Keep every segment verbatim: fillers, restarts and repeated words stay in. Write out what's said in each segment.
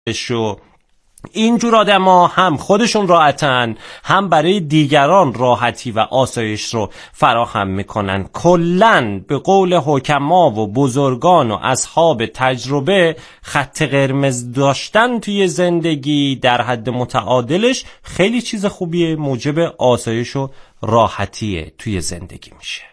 شو اینجور آدم ها هم خودشون راحتن، هم برای دیگران راحتی و آسایش رو فراهم میکنن. کلن به قول حکما و بزرگان و اصحاب تجربه، خط قرمز داشتن توی زندگی در حد متعادلش خیلی چیز خوبیه، موجب آسایش و راحتیه توی زندگی میشه.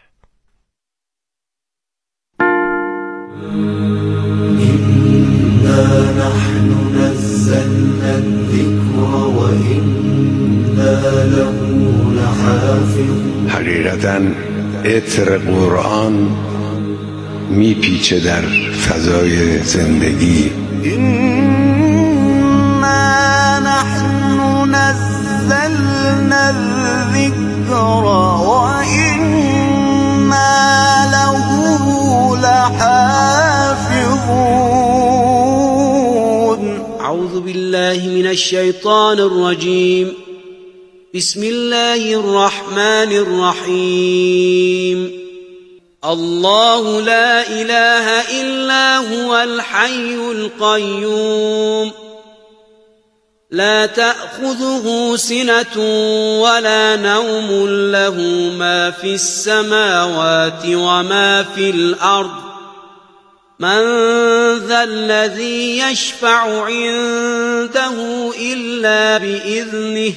إنا نحن نزلنا الذكر وإنا له لحافظون. حقیقتاً عطر قرآن میپیچه در فضای زندگی. إنا نحن نزلنا الذكر وإنا له لحافظون. أعوذ بالله من الشيطان الرجيم. بسم الله الرحمن الرحيم. الله لا إله إلا هو الحي القيوم لا تأخذه سنة ولا نوم له ما في السماوات وما في الأرض من ذا الذي يشفع عنده إلا بإذنه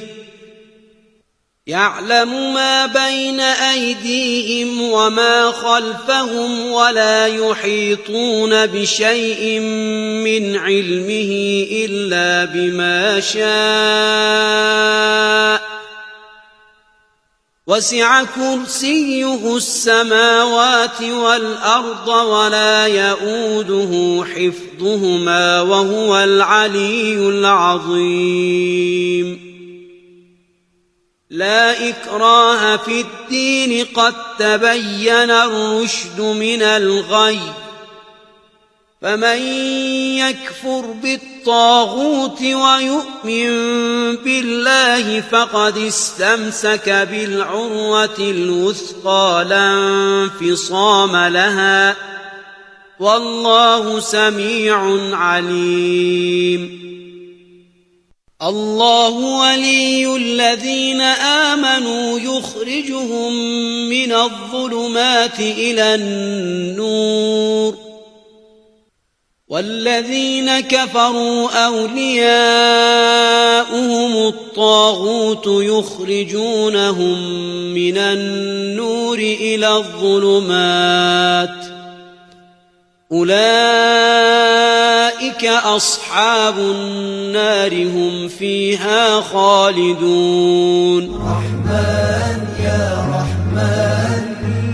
يعلم ما بين أيديهم وما خلفهم ولا يحيطون بشيء من علمه إلا بما شاء وسع كرسيه السماوات والأرض ولا يؤوده حفظهما وهو العلي العظيم. لا إكراه في الدين قد تبين الرشد من الغي فمن يكفر بالطاغوت ويؤمن بالله فقد استمسك بالعروة الوثقى لا انفصام لها والله سميع عليم. الله ولي الذين آمنوا يخرجهم من الظلمات إلى النور والذين كفروا أولياؤهم الطاغوت يخرجونهم من النور إلى الظلمات أولئك أصحاب النار هم فيها خالدون. رحمن يا رحمن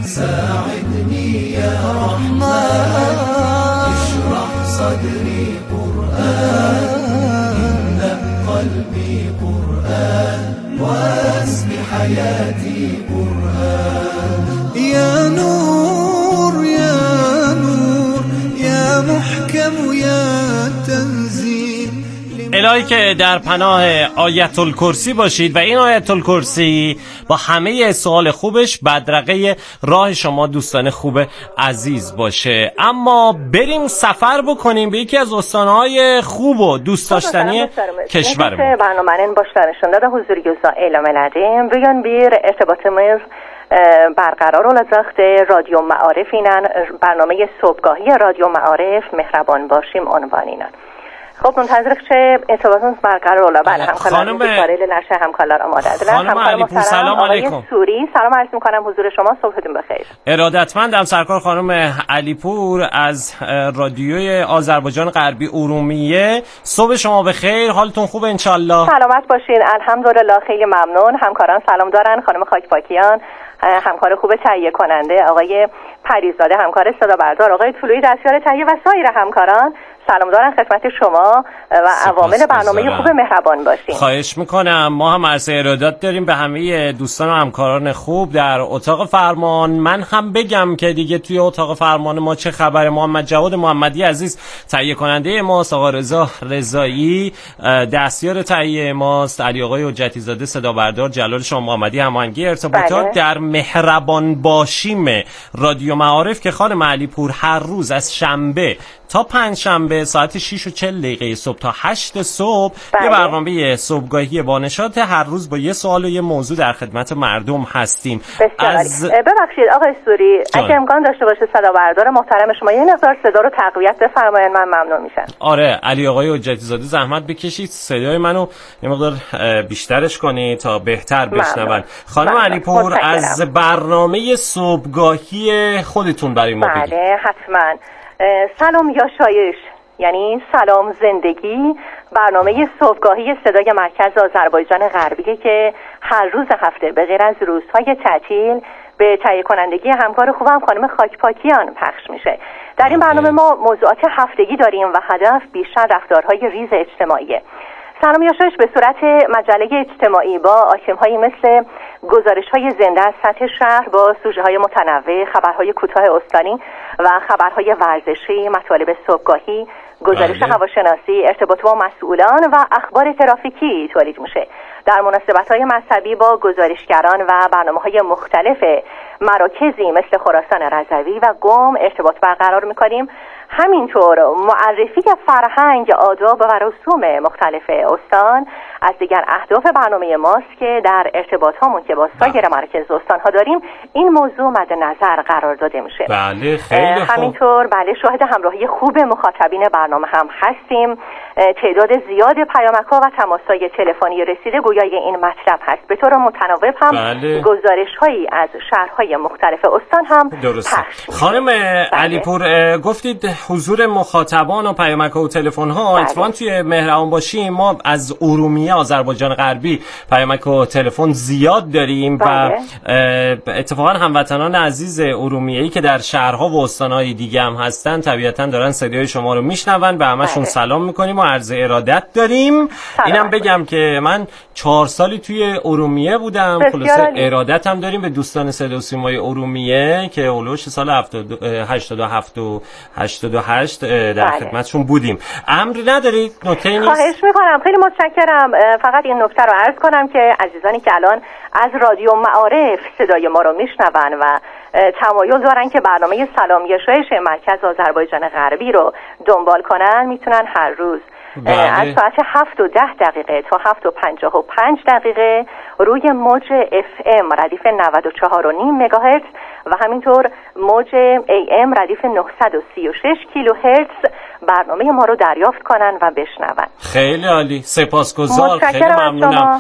ساعدني يا رحمن اشرح صدري قرآن املأ قلبي قرآن واسق حياتي قرآن. يا نور يا نور يا محكم يا تنزيل. الهی که در پناه آیت الکرسی باشید و این آیت الکرسی با همه سوال خوبش بدرقه راه شما دوستان خوب عزیز باشه. اما بریم سفر بکنیم به یکی از استانهای خوب و دوست داشتنی کشورمون. برنامه‌نین başlarında da huzur gözü eləmələrim. Bugün bir irtibatımız برقرار olacaqdı. رادیو معارف ilə برنامه صبحگاهی رادیو معارف مهربان باشیم عنوان ilə. خب منتظرک چه ارتباطمون برقرار اولا. بله همکاران بیچاره لشه همکارlar آماده ادن. خانم علیپور سلام علیکم. سوری سلام عرض میکنم حضور شما. صبحتون بخیر. ارادتمندم سرکار خانم علیپور از رادیوی آذربایجان غربی ارومیه. صبح شما بخیر، حالتون خوبه ان شاء الله؟ سلامت باشین الحمدلله. خیلی ممنون. همکاران سلام دارن. خانم خاکپاکیان همکار خوب تهیه کننده، آقای پریزاده همکار صدا بردار، آقای طلویی دستیار تهیه و سایر همکاران سلام دارن خدمت شما و عوامل برنامه خوب مهربان باشین. خواهش میکنم. ما هم عرض ارادت داریم به همه دوستان و همکاران خوب در اتاق فرمان. من هم بگم که دیگه توی اتاق فرمان ما چه خبر. محمد جواد محمدی عزیز تهیه کننده ماست، آقا رضا رضایی دستیار تهیه ماست، علی آقای حجتی زاده صدا بردار، جلال شاه محمدی هماهنگی ارتباطات. بله. در مهربان باشیم رادیو معارف که خانم علیپور هر روز از شنبه تا پنج شنبه بله ساعت شش و چهل دقیقه صبح تا هشت صبح بله. یه برنامه صبحگاهی با نشاط، هر روز با یه سوال و یه موضوع در خدمت مردم هستیم. از ببخشید آقای سوری، اگه امکان داشته باشه صدا بردار محترم شما یه مقدار صدا رو تقویت بفرمایید، من ممنون میشم. آره علی آقای حجتی زاده زحمت بکشید صدای منو یه مقدار بیشترش کنید تا بهتر بشنون. خانم علیپور از برنامه صبحگاهی خودتون برای ما بگید. بله حتما. سلام یاشایش یعنی سلام زندگی، برنامه صبحگاهی صدای مرکز آذربایجان غربی که هر روز هفته به غیر از روزهای تعطیل به تهیه کنندگی همکار خوبم خانم خاکپاکیان پخش میشه. در این برنامه ما موضوعات هفتگی داریم و هدف بیشتر رفتارهای ریز اجتماعیه. سلام یاشایش به صورت مجله اجتماعی با آیتم‌هایی مثل گزارش‌های زنده از سطح شهر با سوژه‌های متنوع، خبرهای کوتاه استانی و خبرهای ورزشی، مطالب صبحگاهی، گزارش هواشناسی، ارتباط با مسئولان و اخبار ترافیکی تولید میشه. در مناسبت‌های مذهبی با گزارشگران و برنامه‌های مختلف مراکزی مثل خراسان رضوی و قم ارتباط برقرار می‌کنیم. همینطور معرفی فرهنگ، آداب و رسوم مختلف استان از دیگر اهداف برنامه ماست که در ارتباطامون که با سایر مراکز استان‌ها داریم این موضوع مد نظر قرار داده میشه. بله خیلی خوب. همینطور بله شاهد همراهی خوب مخاطبین برنامه هم هستیم. تعداد زیاد پیامک‌ها و تماس‌های تلفنی رسیده گویای این مطلب هست. به طور متناوب هم بله. گزارش‌هایی از شهرهای مختلف استان هم درسته. خانم بله. علیپور گفتید حضور مخاطبان و پیامک‌ها و تلفن‌ها بله. اتفاقاً توی مهربان باشیم ما از ارومیه آذربایجان غربی پیامک و تلفن زیاد داریم بله. و اتفاقاً هموطنان عزیز ارومیه‌ای که در شهرها و استان‌های دیگه هم هستن طبیعتاً دارن صدای شما رو میشنون، به همشون بله. سلام می‌کنیم و عرض ارادت داریم. اینم بگم که من چهار سالی توی ارومیه بودم، خلاصه ارادت هم داریم به دوستان صدا و سیمای ارومیه که اولوش سال هشتاد و هفت و هشتاد و هشت در بله. خدمتشون بودیم. امری ندارید؟ نکته نیست؟ خواهش می‌کنم، خیلی متشکرم. فقط این نکته رو عرض کنم که عزیزانی که الان از رادیو معارف صدای ما رو میشنون و تمایل دارن که برنامه سلام یاشایش مرکز آذربایجان غربی رو دنبال کنن میتونن هر روز بله. از ساعت هفت و ده دقیقه تا هفت و پنجاه و پنج دقیقه روی موج اف ام ردیف نود و چهار و نیم مگاهرتز و همینطور موج ای ام ردیف نهصد و سی و شش کیلوهرتز برنامه ما رو دریافت کنن و بشنون. خیلی عالی، سپاسگزار، خیلی ممنونم.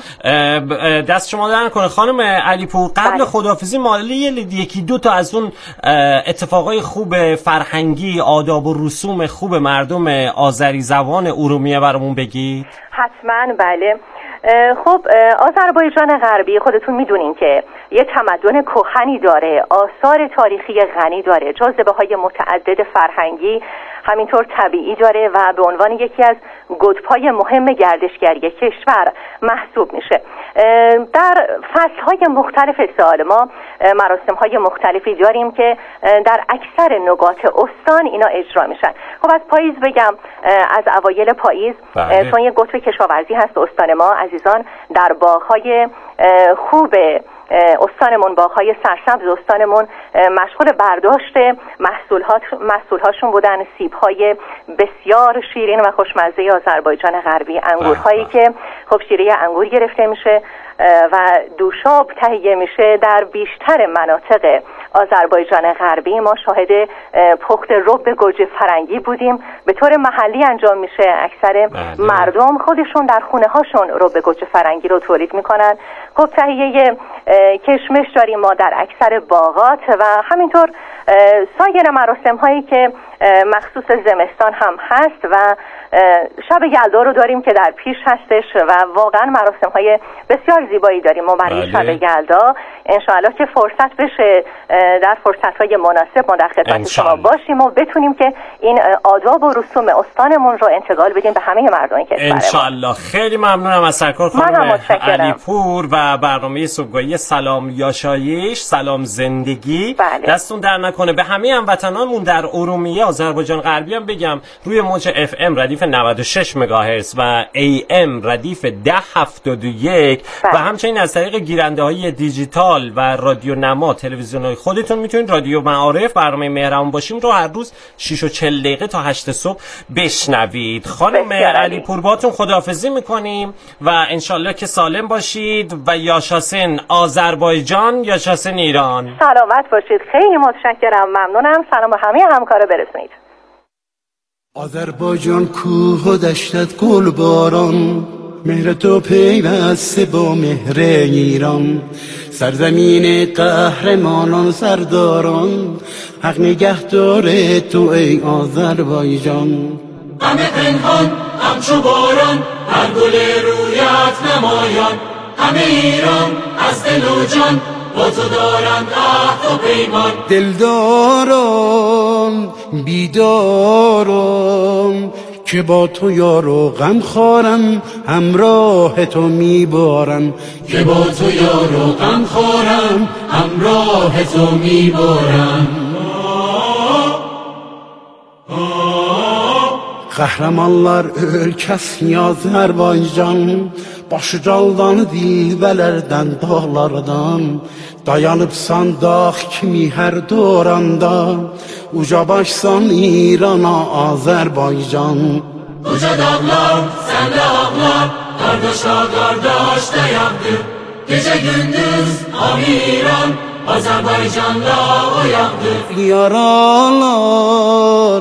دست شما در نکنه خانم علیپور. قبل بله. خداحافظی مالی یکی دو تا از اون اتفاقای خوب فرهنگی، آداب و رسوم خوب مردم آذری زبان ارومیه برامون بگید. حتما بله. خب آذربایجان غربی خودتون میدونین که یه تمدن کهنی داره، آثار تاریخی غنی داره، جاذبه های متعدد فرهنگی همینطور طبیعی داره و به عنوان یکی از قطب‌های مهم گردشگری کشور محسوب میشه. در فصل‌های مختلف سال ما مراسم‌های مختلفی داریم که در اکثر نقاط استان اینا اجرا میشن. خب از پاییز بگم، از اوایل پاییز چون یه قطب کشاورزی هست استان ما عزیزان، در باغ‌های خوب استانمون، باغ‌های سرسبز استانمون مشغول برداشت محصولات محصولهاشون بودن. سیب‌های بسیار شیرین و خوشمزه آذربایجان غربی، انگورهایی که خب شیره انگور گرفته میشه و دوشاب تهیه میشه. در بیشتر مناطق آذربایجان غربی ما شاهد پخت رب گوجه فرنگی بودیم، به طور محلی انجام میشه. اکثر بله. مردم خودشون در خونه هاشون رب گوجه فرنگی رو تولید میکنن. خب تهیه کشمش داریم ما در اکثر باغات و همینطور سایر مراسم هایی که مخصوص زمستان هم هست و شب یلدا رو داریم که در پیش هستش و واقعا مراسم های بسیار زیبایی داریم ما برای بله. شب یلدا. انشاءالله که فرصت بشه در فرصت های مناسب ما در خدمت شما باشیم و بتونیم که این آداب و رسوم استانمون رو انتقال بدیم به همه مردم کشورمون. انشاءالله. خیلی ممنونم از سرکار خانم علیپور و برنامه صبحگاهی سلام یاشایش، سلام زندگی. بله. دستون در نکنه. به همه هموطنانمون در ارومیه آذربایجان غربی هم بگم روی موج اف ام ردیف ردیف نود و شش مگاهرتز و ای ام ردیف ده هفتاد و یک و همچنین از طریق گیرنده های دیجیتال و رادیو نما تلویزیون های خودتون میتونید رادیو معارف برنامه مهربان باشیم رو هر روز شش و چهل دقیقه تا هشت صبح بشنوید. خانم علی پور باتون خداحافظی میکنیم و انشالله که سالم باشید و یاشاسن آذربایجان، یاشاسن ایران. سلامت باشید. خیلی متشکرم، ممنونم. سلام به همه همکارا برسونید. آذربایجان کوه و دشتت گل باران، مهر تو پیوسته با مهر ایران. سرزمین قهرمانان سرداران، حق نگهدار تو ای آذربایجان. همه پنهان همچو باران، هر گل رویت نمایان. همه ایران از دل و جان با تو دارند عهد و پیمان. دلداران بیداران که با تو یار و غم خورم، همراه تو میبارم. که با تو یار و غم خورم، همراه تو میبارم. Qəhrəmanlar ölkəsi Azərbaycan, başı caldan dilbələrdən, dağlardan, dayanıbsan dağ kimi hər doranda, uca başsan İrana Azərbaycan. Uca dağlar, sən də ağlar, qardaşa qardaş dayandı. Gecə gündüz hamı İran, Azərbaycanla oyaqdı. Yaralar,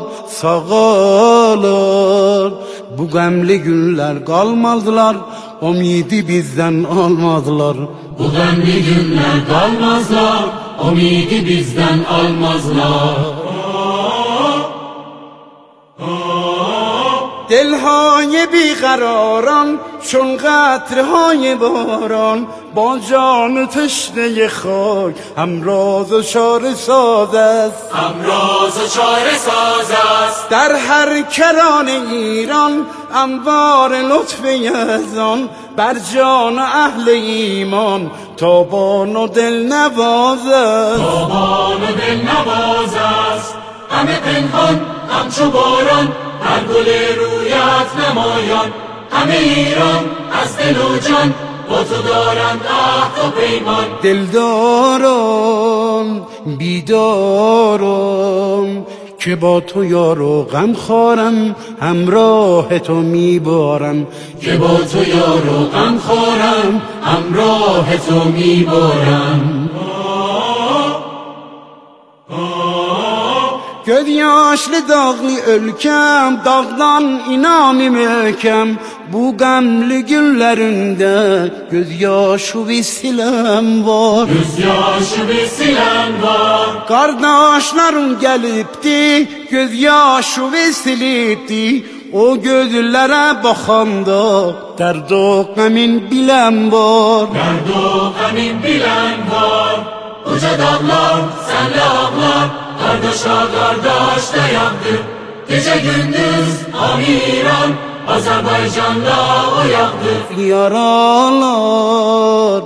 sağalar, bu qəmli günlər qalmazlar, umidi bizdən almazlar. Bu qəmli günlər qalmazlar, umidi bizdən almazlar. دلهای بیقراران چون قطرهای باران، با جان تشنه خاک همراز و چاره ساز است. همراز و چاره ساز است. در هر کران ایران انوار لطف یزدان، بر جان اهل ایمان تابان و دل نواز است. تابان و دل نواز است. همه پنهان همچو باران، هر گل رویت نمایان. همه ایران از دل و جان با تو دارند عهد و پیمان. دلداران بیداران که با تو یار و غم خورم، همراه تو میبارم. که با تو yar و غم خورم، همراه تو میبارم. Göz yaşlı dağlı ölkem, dağdan inanı möhkem. Bu qəmli günlərində göz yaşı vesiləm var. Göz yaşı vesiləm var. Qardaşlarım gəlibdi, göz yaşı vesilibdi. O gözlərə baxanda dərd o qəmin bilən var. Dərd o qəmin bilən var. Uca dağlar, sənlə ağlar, qardaşa qardaş dayandı. Gecə gündüz hamı İran, Azərbaycanla oyaqdı. Yaralar,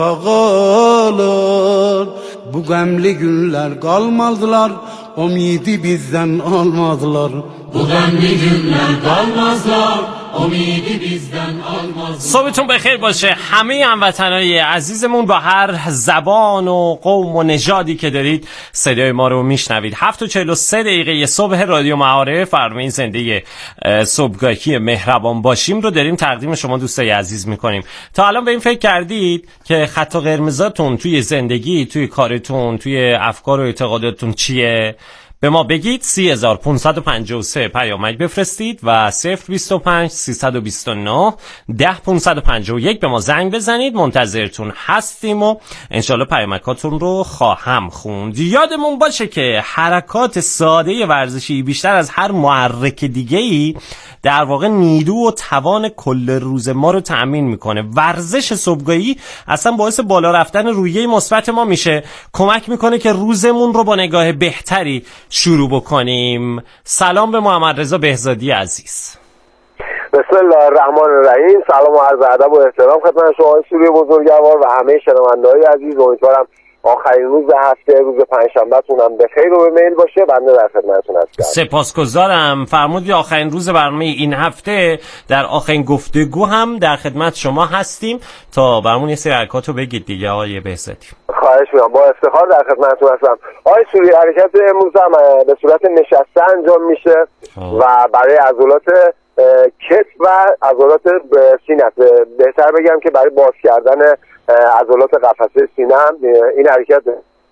sağalar, bu qəmli günlər qalmazlar, umidi bizdən almazlar. Bu qəmli günlər qalmazlar, umidi bizdən almazlar. صبحتون بخیر باشه همه هموطنای عزیزمون با هر زبان و قوم و نژادی که دارید صدای ما رو میشنوید. هفت و چهل و سه دقیقه صبح رادیو معارف، برنامه زنده صبحگاهی مهربان باشیم رو داریم تقدیم شما دوستای عزیز میکنیم. تا الان به این فکر کردید که خط قرمزاتون توی زندگی، توی کارتون، توی افکار و اعتقاداتتون چیه؟ به ما بگید. سی هزار پانصد و پنجاه و سه پیامک بفرستید و صفر بیست و پنج سیصد و بیست و نه ده پانصد و پنجاه و یک به ما زنگ بزنید. منتظرتون هستیم و انشالله پیامکاتون رو خواهم خوند. یادمون باشه که حرکات ساده ورزشی بیشتر از هر محرک دیگه‌ای در واقع نیرو و توان کل روز ما رو تأمین میکنه. ورزش صبحگاهی اصلا باعث بالا رفتن روحیه مثبت ما میشه، کمک میکنه که روزمون رو با نگاه بهتری شروع بکنیم. سلام به محمد رضا بهزادی عزیز. بسم الله الرحمن الرحیم. سلام و عرض ادب و احترام خدمت شما سوری بزرگوار و همه شنونده‌های عزیز. امیدوارم آخرین روز هفته، روز پنجشنبه‌تون هم بخیر و به میل باشه. بنده در خدمتتون هستم. سپاسگزارم. فرمودید آخرین روز برنامه این هفته، در آخرین گفتگو هم در خدمت شما هستیم تا برامون یه سری حرکاتو بگید دیگه آقای بهزادی. خواهش می‌کنم، با افتخار در خدمتتون هستم. آقای سوری، حرکت امروز هم به صورت نشسته انجام میشه و برای عضلات کتف و عضلات سینه، بهتر بگم که برای باز کردن عضلات قفسه سینه هم این حرکت.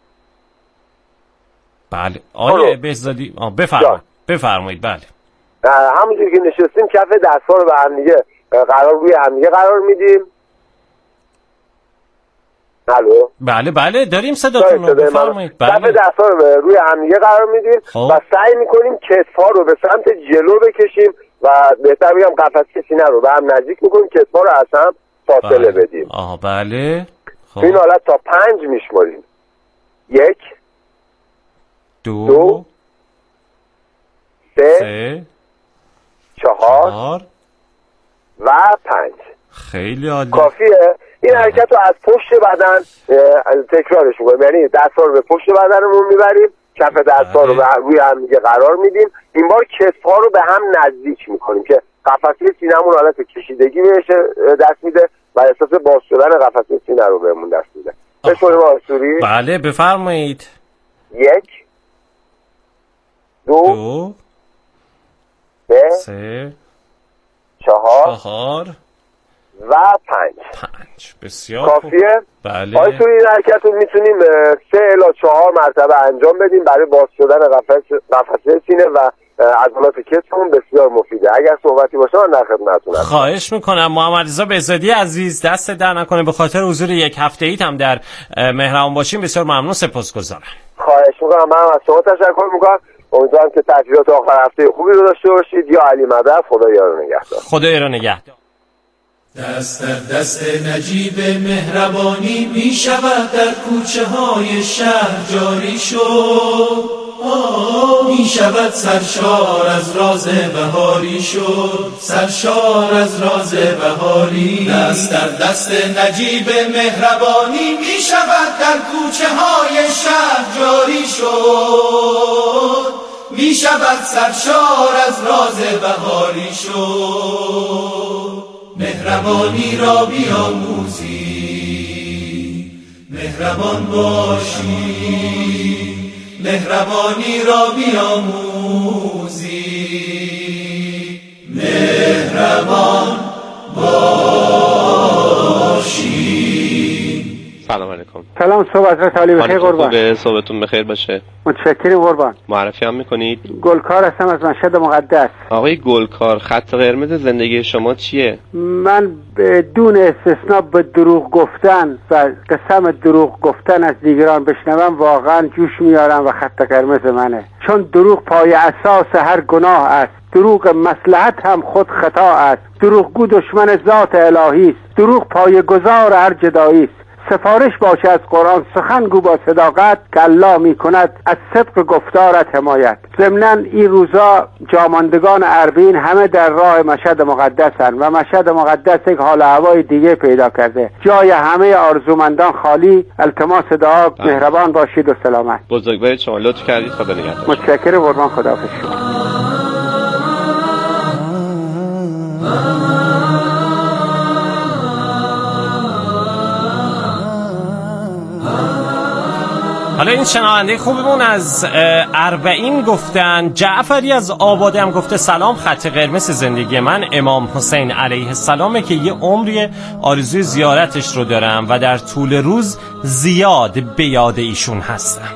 بله آقای بهزادی بفرمایید. بفرمایید. بله همونجوری که نشستیم کف دست‌ها رو به هم دیگه قرار روی هم دیگه قرار میدیم. الو. بله بله داریم صداتون رو، بفرمایید. بله. کف دست‌ها رو روی هم دیگه قرار میدیم و سعی می‌کنیم کتف‌ها رو به سمت جلو بکشیم و بهتر بگم قفسه سینه رو به هم نزدیک می‌کنیم، کتف‌ها رو از هم فاصله بله. بدیم. آها بله. خب. این حالت تا پنج میشماریم. یک، دو, دو سه, سه چهار, چهار و پنج. خیلی عالی. کافیه. این حرکت رو از پشت بدن تکرارش می‌کنیم، یعنی دست‌ها رو به پشت بدنمون میبریم، کف دست‌ها رو روی هم دیگه قرار میدیم، این بار کتف‌ها رو به هم نزدیک می‌کنیم که قفسه سینه‌مون حالت کشیدگی بهش دست میده و احساس باز شدن قفسه سینه رو بهمون دست میده. بشوریم آسوری. بله بفرمایید. یک، دو, دو سه, سه چهار, چهار و پنج. پنج. بسیار کافیه. بله. آسوری این حرکت رو میتونیم سه الی چهار مرتبه انجام بدیم، برای باز شدن قفسه سینه و عضلات کتفمون بسیار مفیده. اگر صحبتی باشه من در خدمتتون هستم. خواهش میکنم. محمد رضا بهزادی عزیز، دست در نکنه به خاطر حضور یک هفته ایت هم در مهربان باشیم. بسیار ممنون، سپاسگزارم. خواهش میکنم. من از شما تشکر میکنم. امیدوارم که تعطیلات آخر هفته خوبی رو داشته باشید. یا علی مدد، خدا یار و نگهدار. خدا یار و نگهدار. دست در دست نجیب مهربانی می شود در کوچه های شهر جاری شد، می شود سرشار از راز بهاری شد، سرشار از راز بهاری. دست در دست نجیب مهربانی می شود در کوچه های شهر جاری شد، می شود سرشار از راز بهاری شد. مهربانی را بیاموزی، مهربان باشی، مهربانی را بیاموزی، مهربان باشی. سلام علیکم. سلام، صبح حضرت علی بخیر قربان. خوبه، صبحتون بخیر باشه. متشکرم قربان. معرفی هم میکنید؟ گلکار هستم از مشهد مقدس. آقای گلکار، خط قرمز زندگی شما چیه؟ من بدون استثناء به دروغ گفتن و قسم دروغ گفتن از دیگران بشنوم واقعا جوش میارم و خط قرمز منه، چون دروغ پای اساس هر گناه است. دروغ مصلحت هم خود خطا است. دروغگو دشمن ذات الهی است. دروغ پایه‌گذار هر جدایی است. سفارش باشه از قرآن سخنگو با صداقت، که الله می کند از صدق گفتارت حمایت. ضمناً این روزا جاماندگان اربعین همه در راه مشهد مقدسن و مشهد مقدس یک حال هوای دیگه پیدا کرده. جای همه آرزومندان خالی. التماس دعا مهربان باشید و سلامت. بزرگوارید شما، لطف کردید. خدا نگهدار. متشکرم قربان. خداحافظ شما. حالا این شنونده خوبمون از اربعین گفتن. جعفری از آباده هم گفته سلام، خط قرمز زندگی من امام حسین علیه السلامه که یه عمری آرزوی زیارتش رو دارم و در طول روز زیاد به یاد ایشون هستم.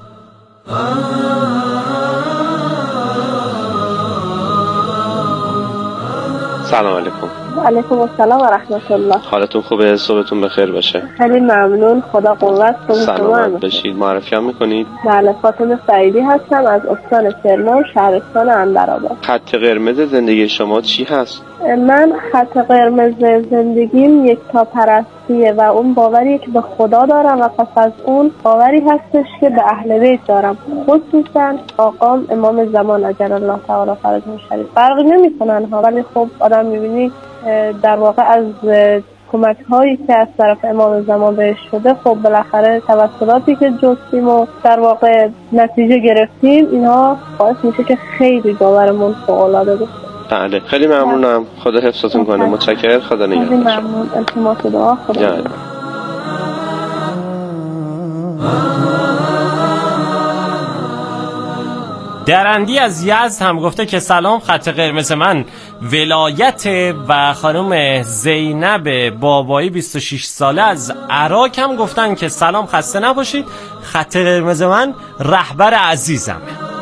سلام علیکم. علیکم السلام و رحمت الله. حالتون خوبه؟ صبحتون بخیر باشه. خیلی ممنون، خدا قوت کنه. سلامت باشید. معرفی هم میکنید؟ بله، فاطمه سعیدی هستم از استان کرمان، شهرستان اندرآباد. خط قرمز زندگی شما چی هست؟ من خط قرمز زندگیم یک تا پرستیه و اون باوریه که به خدا دارم و پس از اون باوری هستش که به اهل بیت دارم، خصوصا آقام امام زمان اجل الله تعالی فرجه شریف. فرقی نمیکنن ها، ولی خب آدم میبینی در واقع از کمک هایی که از طرف امام زمان بهش شده، خب بالاخره توسلاتی که جستیم و در واقع نتیجه گرفتیم، اینها باعث میشه که خیلی باورمون فوق‌العاده بشه. بله خیلی ممنونم، خدا حفظتون کنه. متشکرم، خدا نگهدار. خیلی ممنون، التماس دعا. خدا. درندی از یزد هم گفته که سلام، خط قرمز من ولایت و خانم زینب بابایی بیست و شش ساله از عراق هم گفتن که سلام، خسته نباشید، خط قرمز من رهبر عزیزمه.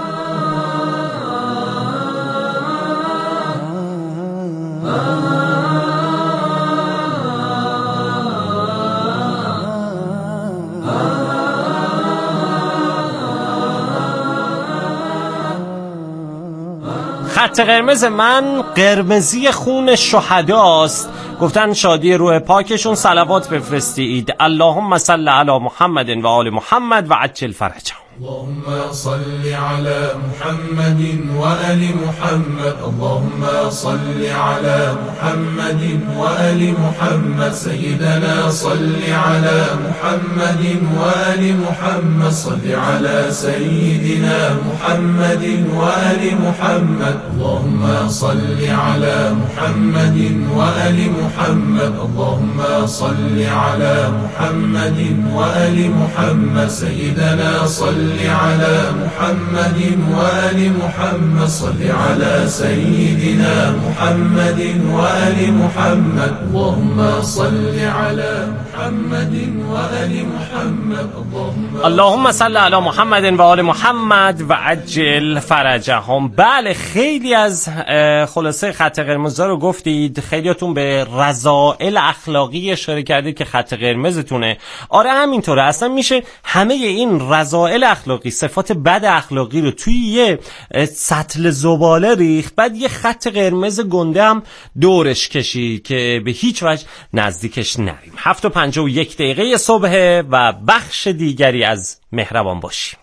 خط قرمز من قرمزی خون شهداست، گفتن شادی روح پاکشون صلوات بفرستید. اللهم صل علی محمد و آل محمد و عجل فرجهم. اللهم صل على محمد وآل محمد. اللهم صل على محمد وآل محمد. سيدنا صل على محمد وآل محمد. صل على سيدنا محمد وآل محمد. اللهم صل على محمد وآل محمد. اللهم صل على محمد وآل محمد. سيدنا صل على محمد وآل محمد. صل على سيدنا محمد وآل محمد. اللهم صل على محمد وآل محمد. اللهم صل على محمد و آل محمد و عجل فرجهم. بله خیلی از خلاصه خط قرمز رو گفتید، خیلیاتون به رذائل اخلاقی اشاره کردید که خط قرمزتونه. آره همینطوره، اصلا میشه همه این رذائل اخلاقی، صفات بد اخلاقی رو توی یه سطل زباله ریخت، بعد یه خط قرمز گنده هم دورش کشید که به هیچ وجه نزدیکش نریم. هفت و پنجاه و یک دقیقه صبح و بخش دیگری از مهربان باشیم.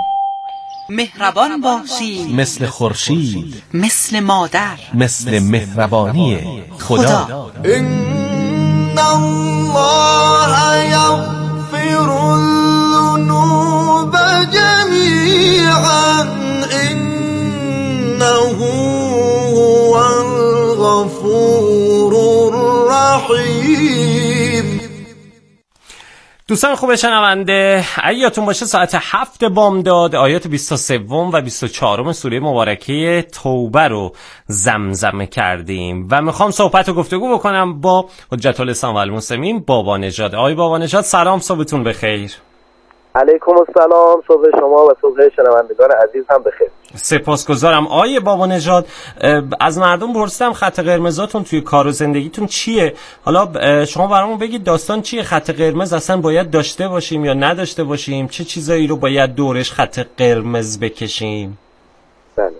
مهربان باشی مثل خورشید، مثل مادر، مثل مهربانی خدا. ان الله یغفر الذنوب جمیعا انه هو الغفور الرحیم. دوستان خوب شنونده، ایاتون باشه ساعت هفت بامداد آیات بیست و سه و بیست و چهار سوره مبارکه توبه رو زمزمه کردیم و میخوام صحبت و گفتگو بکنم با حجت الاسلام و المسلمین بابا نژاد. آقای بابا نژاد سلام، صبحتون بخیر. علیکم السلام، صبح شما و صبح شنوندگان عزیز هم بخیر. سپاسگزارم. آقای بابا نژاد، از مردم پرسیدم خط قرمزاتون توی کار و زندگیتون چیه؟ حالا شما برامون بگید داستان چیه؟ خط قرمز اصلا باید داشته باشیم یا نداشته باشیم؟ چه چیزایی رو باید دورش خط قرمز بکشیم؟ بله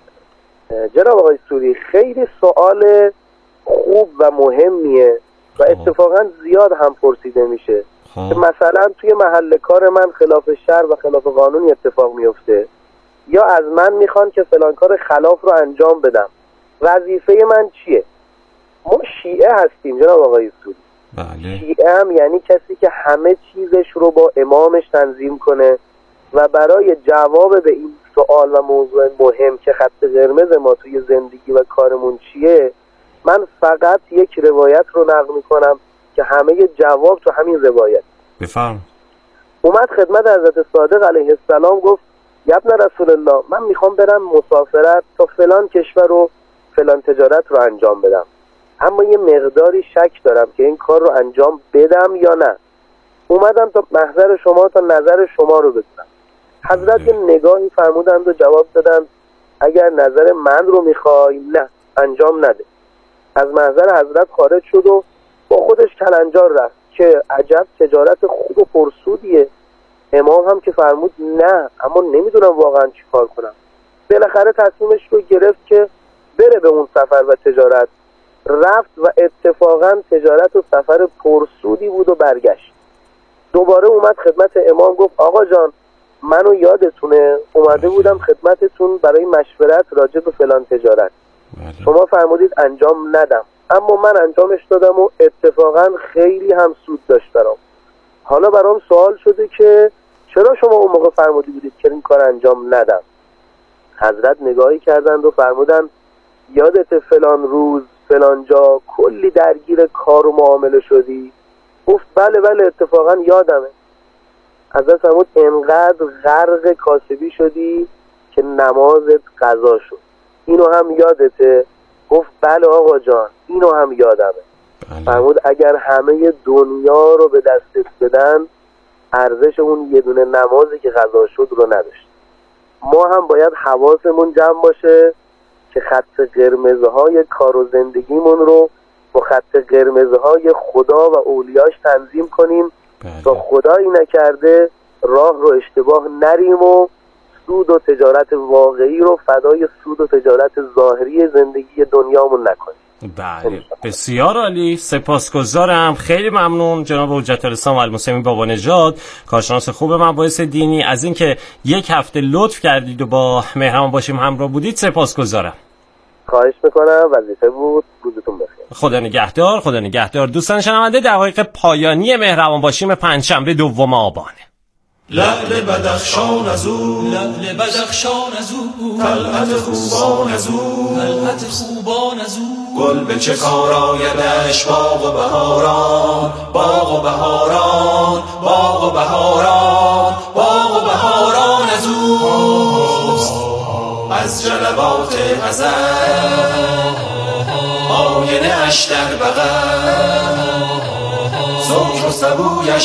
جناب آقای سوری، خیلی سوال خوب و مهمیه و اتفاقا زیاد هم پرسیده میشه که مثلا توی محل کار من خلاف شرع و خلاف قانونی اتفاق میفته یا از من میخوان که فلان کار خلاف رو انجام بدم، وظیفه من چیه؟ ما شیعه هستیم جناب آقای سوری. بله. شیعه هم یعنی کسی که همه چیزش رو با امامش تنظیم کنه و برای جواب به این سوال و موضوع مهم که خط قرمز ما توی زندگی و کارمون چیه، من فقط یک روایت رو نقل میکنم که همه جواب تو همین روایت. بفرم. اومد خدمت حضرت صادق علیه السلام گفت ابن رسول الله، من میخوام برم مسافرت تا فلان کشور رو فلان تجارت رو انجام بدم، اما یه مقداری شک دارم که این کار رو انجام بدم یا نه. اومدم تا محضر شما تا نظر شما رو بدونم. حضرت یه نگاهی فرمودند و جواب دادند اگر نظر من رو میخوای نه انجام نده. از محضر حضرت خارج شد و با خودش کلنجار رفت که عجب تجارت خوب و پرسودیه. امام هم که فرمود نه، اما نمیدونم واقعا چی کار کنم. بالاخره تصمیمش رو گرفت که بره به اون سفر و تجارت. رفت و اتفاقا تجارت و سفر پرسودی بود و برگشت. دوباره اومد خدمت امام گفت آقا جان منو یادتونه اومده بودم خدمتتون برای مشورت راجع به فلان تجارت، شما فرمودید انجام ندم، اما من انجامش دادم و اتفاقا خیلی هم سود داشت برام. حالا برام سوال شده که چرا شما اون موقع فرمودی بودید که این کار انجام ندم؟ حضرت نگاهی کردند و فرمودن یادت فلان روز فلان جا کلی درگیر کار و معامله شدی؟ گفت بله بله اتفاقا یادمه. حضرت فرمود انقدر غرق کاسبی شدی که نمازت قضا شد، اینو هم یادته؟ گفت بله آقا جان اینو هم یادمه. فرمود اگر همه دنیا رو به دستت بدن ارزش اون یه دونه نمازی که قضا شد رو نداشت. ما هم باید حواسمون جمع باشه که خط قرمزهای کار و زندگیمون رو با خط قرمزهای خدا و اولیاش تنظیم کنیم تا خدایی نکرده راه رو اشتباه نریم و سود و تجارت واقعی رو فدای سود و تجارت ظاهری زندگی دنیامون نکنیم. بله بسیار عالی، سپاسگزارم، خیلی ممنون جناب حجت الاسلام المسلمین بابا نژاد، کارشناس خوب مباحث دینی، از اینکه یک هفته لطف کردید و با مهربان باشیم همراه بودید. سپاسگزارم. خواهش میکنم، وظیفه بود. روزتون بخیر. خدا نگهدار. خدا نگهدار. دوستان شنونده، دقایق پایانی مهربان باشیم پنجشنبه دوم آبانه. لعل بدخشان از او، لعل بدخشان از او، طلعت خوبان از او، طلعت خوبان از او، گل به چه کار آیدش باغ و بهاران، باغ و بهاران، باغ و بهاران، باغ و بهاران از او، از جلوات ازل آینه اش در بغل، زوج و سبویش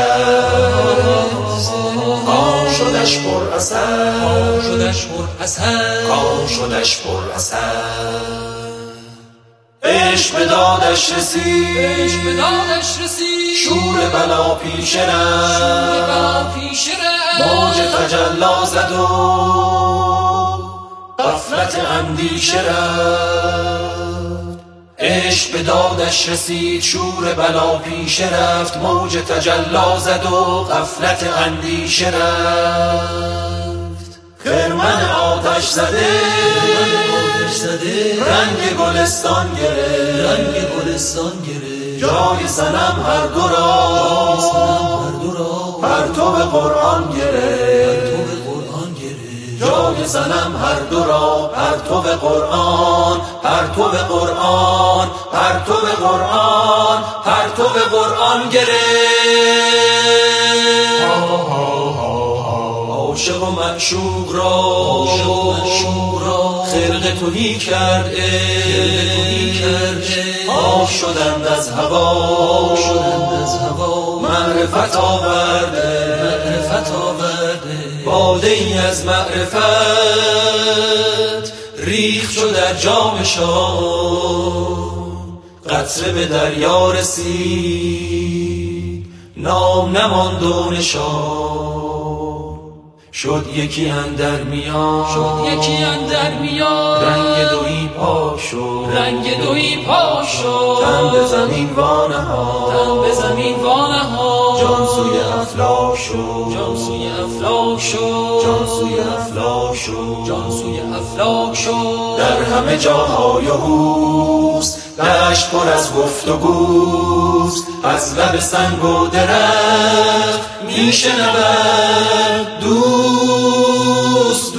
شکست، کام شدش پر عسل، کام شدش پر عسل، کام شدش پر عسل. عشق به دادش رسید، عشق به دادش رسید، شور بلا پیش رفت، شور بلا پیش رفت، موج تجلا زد و غفلت اندیشه رفت. عشق به دادش رسید، شور بلا پیش رفت، موج تجلا زد و غفلت اندیشه رفت. خرمن آتش زده، رنگ گلستان گره، رنگ گلستان گره، جای صنم هر دو را، پرتو قرآن گره، جای صنم هر دو را، پرتو قرآن، پرتو قرآن، پرتو قرآن، پرتو قرآن گره. عاشق و معشوق را، عاشق و معشوق را خلق تویی کرد، آب شدند از هوا، شدند از هوا، معرفت آورده، معرفت آورده، باده ای از معرفت ریخت شد در جامشان، قطره به دریا رسید، نام نماند و نشان، شد یکی اندر میان، شد یکی اندر میان، رنگ دویی پاک شد، رنگ دویی پاک شد، تن به زمین وانهاد، تن به زمین وانهاد، جان سوی افلاک شد، جان سوی افلاک شد، جان سوی افلاک شد، جان سوی افلاک شد. در همه جاهای هوست دشت پر از گفت و گوست، از لب سنگ و درخت میشنود دوست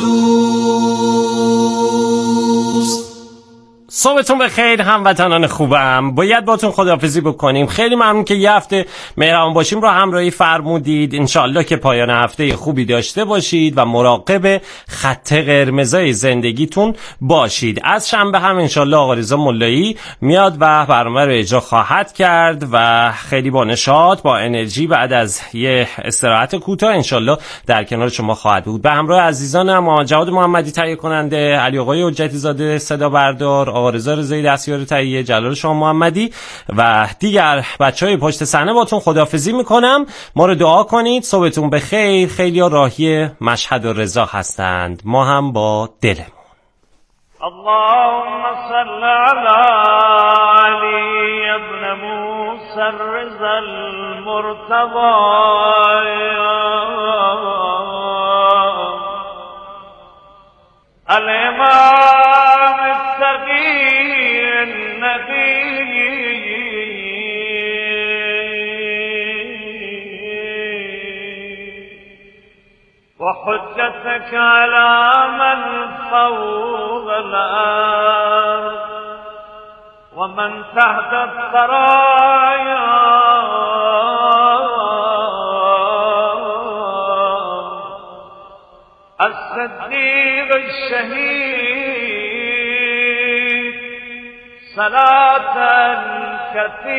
دوست. صبحتون بخیر هموطنان خوبم. باید باتون خداحافظی بکنیم. خیلی ممنون که یه هفته مهربان باشیم رو همراهی فرمودید. انشالله که پایان هفته خوبی داشته باشید و مراقب خط قرمزای زندگیتون باشید. از شنبه هم انشالله آقا رضا ملایی میاد و برنامه رو اجرا خواهد کرد و خیلی با نشاط با انرژی بعد از یه استراحت کوتاه انشالله در کنار شما خواهد بود. به همراه عزیزانم جواد محمدی تهیه کننده، علی آقای حجتی زاده صدا بردار، آقا رضا رضایی دستیار تهیه، جلال شاه محمدی و دیگر بچهای پشت صحنه باتون خداحافظی میکنم. ما رو دعا کنید. صبحتون بخیر. خیلی راهی مشهد و رضا هستند، ما هم با دلمون. اللهم صل على علی ابن موسی الرضا المرتضى الامام التقي النبي وحجتك على من فوق الأرض ومن تحت الثرايا الصديق الشهيد صلاة كثيرة